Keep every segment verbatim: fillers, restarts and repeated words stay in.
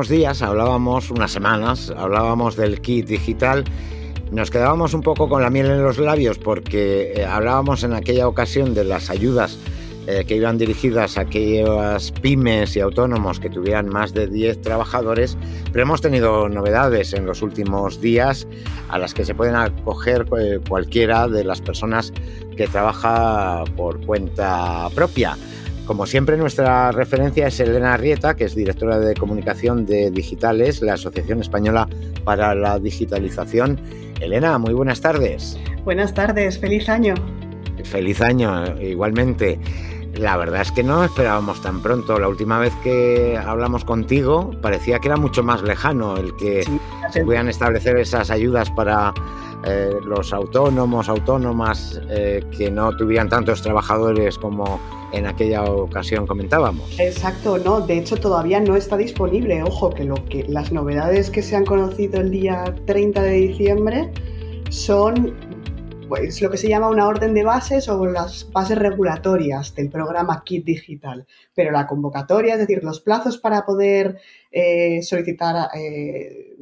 unos días hablábamos, unas semanas, hablábamos del kit digital. Nos quedábamos un poco con la miel en los labios porque eh, hablábamos en aquella ocasión de las ayudas eh, que iban dirigidas a aquellas pymes y autónomos que tuvieran más de diez trabajadores, pero hemos tenido novedades en los últimos días a las que se pueden acoger eh, cualquiera de las personas que trabaja por cuenta propia. Como siempre, nuestra referencia es Elena Arrieta, que es directora de comunicación de Digitales, la Asociación Española para la Digitalización. Elena, muy buenas tardes. Buenas tardes, feliz año. Feliz año, igualmente. La verdad es que no esperábamos tan pronto. La última vez que hablamos contigo parecía que era mucho más lejano el que sí, se pudieran establecer esas ayudas para eh, los autónomos, autónomas eh, que no tuvieran tantos trabajadores como en aquella ocasión comentábamos. Exacto, no, de hecho todavía no está disponible. Ojo, que, lo que las novedades que se han conocido el día treinta de diciembre son pues lo que se llama una orden de bases o las bases regulatorias del programa Kit Digital. Pero la convocatoria, es decir, los plazos para poder eh, solicitar eh,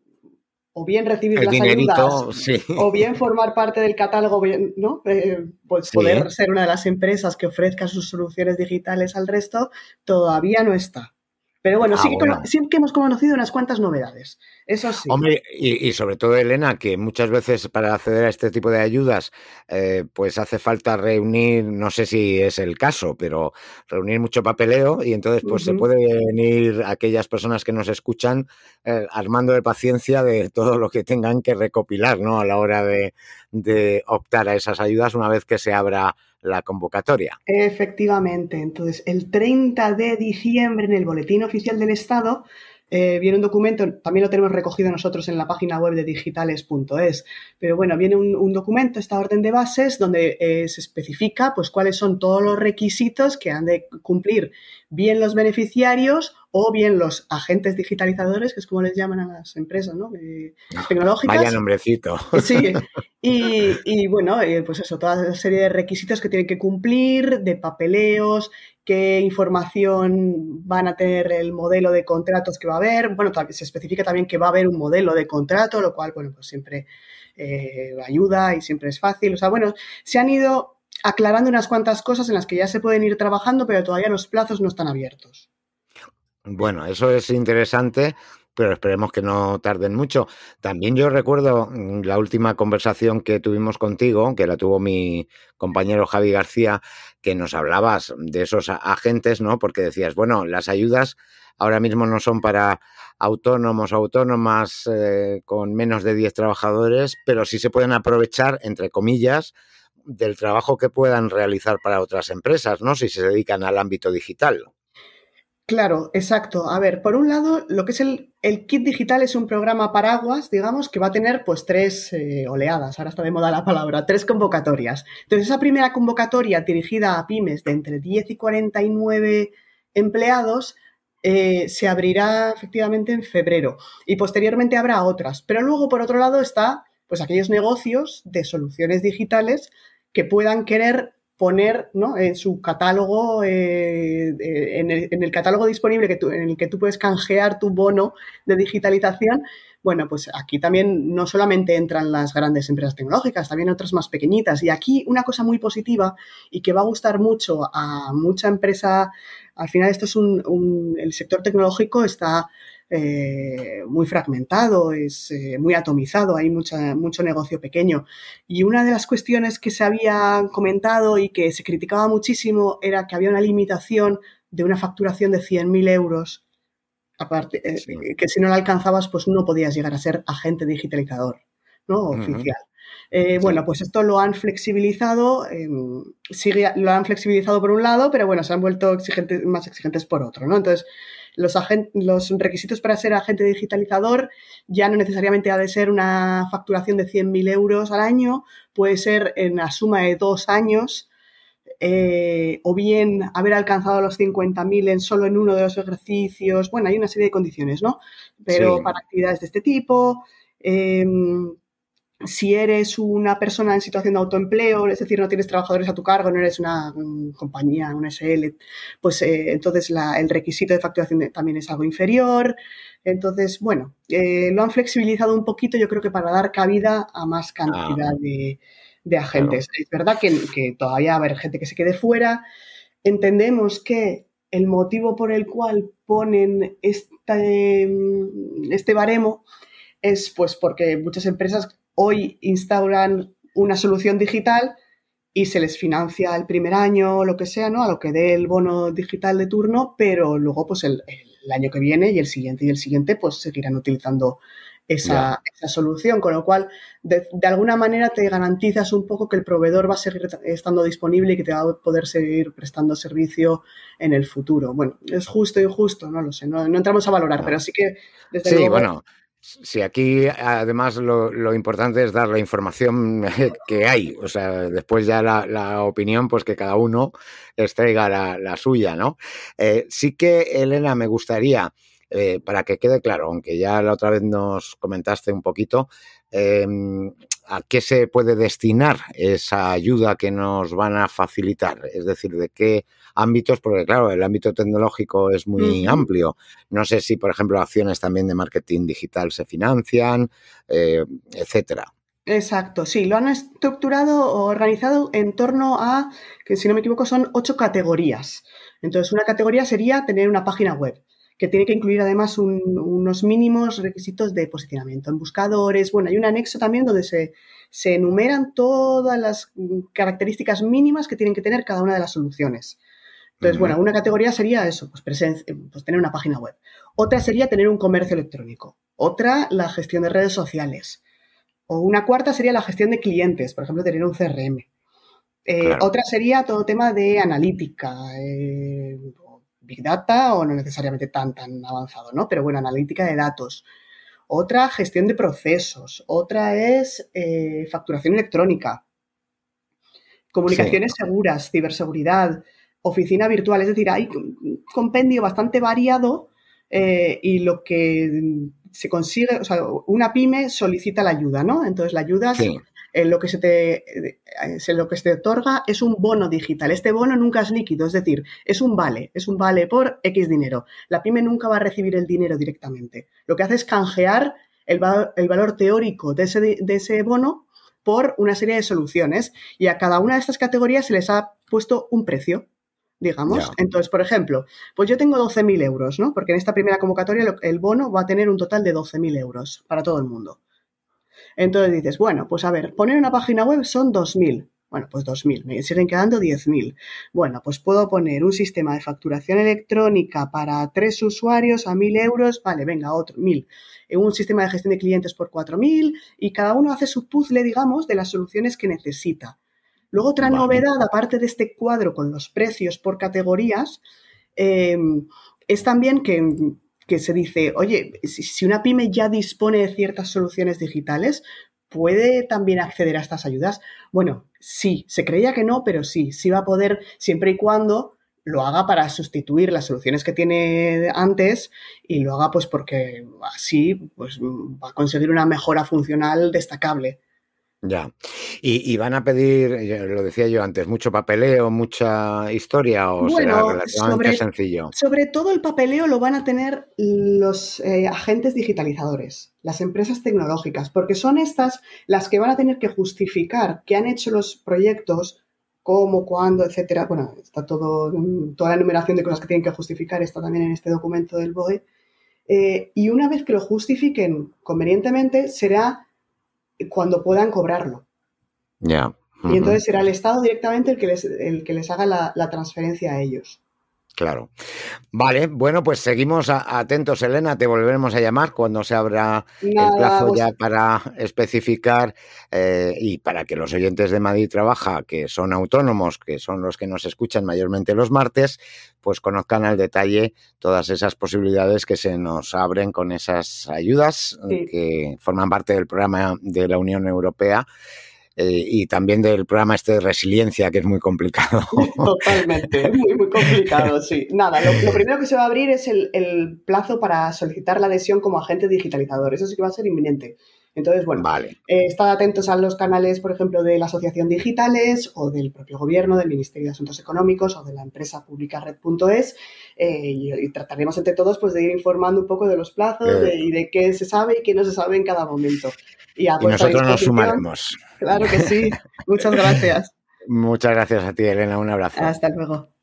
o bien recibir el las dinerito, ayudas, sí. o bien formar parte del catálogo, ¿no? Eh, pues sí. Poder ser una de las empresas que ofrezca sus soluciones digitales al resto, todavía no está. Pero bueno, ah, sí, que, bueno. sí que hemos conocido unas cuantas novedades, eso sí. Hombre, y, y sobre todo, Elena, que muchas veces para acceder a este tipo de ayudas, eh, pues hace falta reunir, no sé si es el caso, pero reunir mucho papeleo y entonces pues uh-huh. se puede venir aquellas personas que nos escuchan eh, armando de paciencia de todo lo que tengan que recopilar, ¿no? A la hora de, de optar a esas ayudas una vez que se abra la convocatoria. Efectivamente. Entonces, el treinta de diciembre en el Boletín Oficial del Estado eh, viene un documento, también lo tenemos recogido nosotros en la página web de digitales punto es, pero bueno, viene un, un documento, esta orden de bases, donde eh, se especifica pues cuáles son todos los requisitos que han de cumplir bien los beneficiarios o bien los agentes digitalizadores, que es como les llaman a las empresas, ¿no? Eh, tecnológicas. Vaya nombrecito. Sí, y, y bueno, eh, pues eso, toda una serie de requisitos que tienen que cumplir, de papeleos, qué información van a tener el modelo de contratos que va a haber. Bueno, se especifica también que va a haber un modelo de contrato, lo cual, bueno, pues siempre eh, ayuda y siempre es fácil. O sea, bueno, se han ido aclarando unas cuantas cosas en las que ya se pueden ir trabajando, pero todavía los plazos no están abiertos. Bueno, eso es interesante, pero esperemos que no tarden mucho. También yo recuerdo la última conversación que tuvimos contigo, que la tuvo mi compañero Javi García, que nos hablabas de esos agentes, ¿no? Porque decías, bueno, las ayudas ahora mismo no son para autónomos o autónomas eh, con menos de diez trabajadores, pero sí se pueden aprovechar, entre comillas, del trabajo que puedan realizar para otras empresas, ¿no? Si se dedican al ámbito digital. Claro, exacto. A ver, por un lado, lo que es el, el Kit Digital es un programa paraguas, digamos, que va a tener pues tres eh, oleadas, ahora está de moda la palabra, tres convocatorias. Entonces, esa primera convocatoria dirigida a pymes de entre diez y cuarenta y nueve empleados eh, se abrirá efectivamente en febrero y posteriormente habrá otras. Pero luego, por otro lado, está pues aquellos negocios de soluciones digitales que puedan querer poner, ¿no?, en su catálogo, eh, en, el, en el catálogo disponible que tú, en el que tú puedes canjear tu bono de digitalización. Bueno, pues aquí también no solamente entran las grandes empresas tecnológicas, también otras más pequeñitas. Y aquí una cosa muy positiva y que va a gustar mucho a mucha empresa, al final esto es un, un el sector tecnológico está Eh, muy fragmentado, es eh, muy atomizado, hay mucha, mucho negocio pequeño. Y una de las cuestiones que se había comentado y que se criticaba muchísimo era que había una limitación de una facturación de cien mil euros, aparte, eh, sí. que si no la alcanzabas, pues no podías llegar a ser agente digitalizador, ¿no? Oficial. Uh-huh. Eh, sí. Bueno, pues esto lo han flexibilizado, eh, sigue, lo han flexibilizado por un lado, pero bueno, se han vuelto exigentes, más exigentes por otro, ¿no? Entonces, Los, agent, los requisitos para ser agente digitalizador ya no necesariamente ha de ser una facturación de cien mil euros al año, puede ser en la suma de dos años eh, o bien haber alcanzado los cincuenta mil en solo en uno de los ejercicios. Bueno, hay una serie de condiciones, ¿no? Pero sí. Para actividades de este tipo, eh, Si eres una persona en situación de autoempleo, es decir, no tienes trabajadores a tu cargo, no eres una um, compañía, una S L, pues eh, entonces la, el requisito de facturación de, también es algo inferior. Entonces, bueno, eh, lo han flexibilizado un poquito, yo creo que para dar cabida a más cantidad Ah, de, de agentes. claro. Es verdad que, que todavía va a haber gente que se quede fuera. Entendemos que el motivo por el cual ponen este, este baremo es pues porque muchas empresas hoy instauran una solución digital y se les financia el primer año o lo que sea, ¿no? A lo que dé el bono digital de turno, pero luego pues el, el año que viene y el siguiente y el siguiente pues seguirán utilizando Ya. esa, esa solución, con lo cual de, de alguna manera te garantizas un poco que el proveedor va a seguir estando disponible y que te va a poder seguir prestando servicio en el futuro. Bueno, es justo o injusto, no lo sé, no, no entramos a valorar, Ya. pero sí que desde Sí, luego... bueno, si aquí además lo, lo importante es dar la información que hay, o sea, después ya la, la opinión, pues que cada uno extraiga la, la suya, ¿no? Eh, sí que, Elena, me gustaría, eh, para que quede claro, aunque ya la otra vez nos comentaste un poquito, eh, ¿a qué se puede destinar esa ayuda que nos van a facilitar? Es decir, ¿de qué ámbitos? Porque claro, el ámbito tecnológico es muy Uh-huh. amplio. No sé si, por ejemplo, acciones también de marketing digital se financian, eh, etcétera. Exacto, sí, lo han estructurado o organizado en torno a, que si no me equivoco, son ocho categorías. Entonces, una categoría sería tener una página web, que tiene que incluir además un, unos mínimos requisitos de posicionamiento en buscadores. Bueno, hay un anexo también donde se, se enumeran todas las características mínimas que tienen que tener cada una de las soluciones. Entonces, Uh-huh. bueno, una categoría sería eso, pues, presencia, pues tener una página web. Otra sería tener un comercio electrónico. Otra, la gestión de redes sociales. O una cuarta sería la gestión de clientes, por ejemplo, tener un C R M. Eh, Claro. otra sería todo tema de analítica, eh, Big Data o no necesariamente tan, tan avanzado, ¿no? Pero bueno, analítica de datos. Otra, gestión de procesos. Otra es eh, facturación electrónica. Sí, Comunicaciones seguras, ciberseguridad, oficina virtual. Es decir, hay un compendio bastante variado eh, y lo que se consigue, o sea, una pyme solicita la ayuda, ¿no? Entonces, la ayuda, sí. eh, lo que se te, eh, lo que se te otorga es un bono digital. Este bono nunca es líquido, es decir, es un vale, es un vale por X dinero. La pyme nunca va a recibir el dinero directamente. Lo que hace es canjear el, va el valor teórico de ese, de ese bono por una serie de soluciones y a cada una de estas categorías se les ha puesto un precio, digamos. Ya. Entonces, por ejemplo, pues yo tengo doce mil euros, ¿no? Porque en esta primera convocatoria el bono va a tener un total de doce mil euros para todo el mundo. Entonces dices, bueno, pues a ver, poner una página web son dos mil. Bueno, pues dos mil, me siguen quedando diez mil. Bueno, pues puedo poner un sistema de facturación electrónica para tres usuarios a mil euros, vale, venga, otro, mil. Un sistema de gestión de clientes por cuatro mil y cada uno hace su puzzle, digamos, de las soluciones que necesita. Luego otra Vale. novedad, aparte de este cuadro con los precios por categorías, eh, es también que, que se dice, oye, si, si una pyme ya dispone de ciertas soluciones digitales, ¿puede también acceder a estas ayudas? Bueno, sí, se creía que no, pero sí, sí va a poder siempre y cuando lo haga para sustituir las soluciones que tiene antes y lo haga pues porque así pues, va a conseguir una mejora funcional destacable. Ya. Y, y van a pedir, lo decía yo antes, mucho papeleo, mucha historia, o será Bueno, relativamente sobre, sencillo. sobre todo el papeleo lo van a tener los eh, agentes digitalizadores, las empresas tecnológicas, porque son estas las que van a tener que justificar que han hecho los proyectos, cómo, cuándo, etcétera. Bueno, está todo, toda la enumeración de cosas que tienen que justificar está también en este documento del B O E. Eh, y una vez que lo justifiquen convenientemente, será cuando puedan cobrarlo. Ya. Y Uh-huh. entonces será el Estado directamente el que les, el que les haga la, la transferencia a ellos. Claro. Vale, bueno, pues seguimos a, atentos, Elena. Te volveremos a llamar cuando se abra el Nada, plazo pues ya para especificar eh, y para que los oyentes de Madrid Trabaja, que son autónomos, que son los que nos escuchan mayormente los martes, pues conozcan al detalle todas esas posibilidades que se nos abren con esas ayudas sí, que forman parte del programa de la Unión Europea. Eh, y también del programa este de resiliencia, que es muy complicado. totalmente, muy, muy complicado, sí. Nada, lo, lo primero que se va a abrir es el, el plazo para solicitar la adhesión como agente digitalizador, eso sí que va a ser inminente. Entonces, bueno, vale. eh, estad atentos a los canales, por ejemplo, de la Asociación Digitales o del propio Gobierno, del Ministerio de Asuntos Económicos o de la empresa pública red punto es eh, y, y trataremos entre todos pues, de ir informando un poco de los plazos Eh, de, y de qué se sabe y qué no se sabe en cada momento. Y, a y nosotros nos sumaremos. Claro que sí. Muchas gracias. Muchas gracias a ti, Elena. Un abrazo. Hasta luego.